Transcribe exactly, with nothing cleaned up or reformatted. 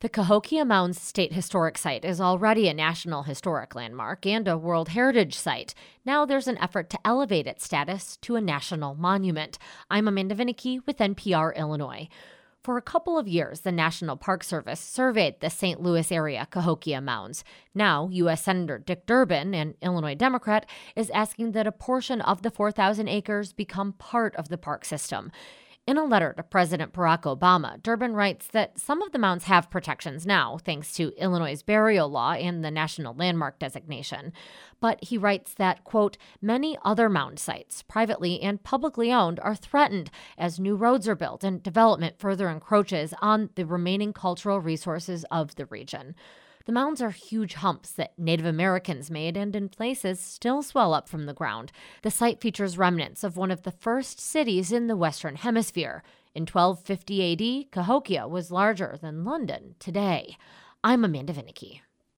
The Cahokia Mounds State Historic Site is already a National Historic Landmark and a World Heritage Site. Now there's an effort to elevate its status to a national monument. I'm Amanda Vinicky with N P R Illinois. For a couple of years, the National Park Service surveyed the Saint Louis area Cahokia Mounds. Now, U S. Senator Dick Durbin, an Illinois Democrat, is asking that a portion of the four thousand acres become part of the park system. In a letter to President Barack Obama, Durbin writes that some of the mounds have protections now, thanks to Illinois' burial law and the National Landmark designation. But he writes that, quote, many other mound sites, privately and publicly owned, are threatened as new roads are built and development further encroaches on the remaining cultural resources of the region. The mounds are huge humps that Native Americans made and in places still swell up from the ground. The site features remnants of one of the first cities in the Western Hemisphere. In twelve fifty A D, Cahokia was larger than London today. I'm Amanda Vinicky.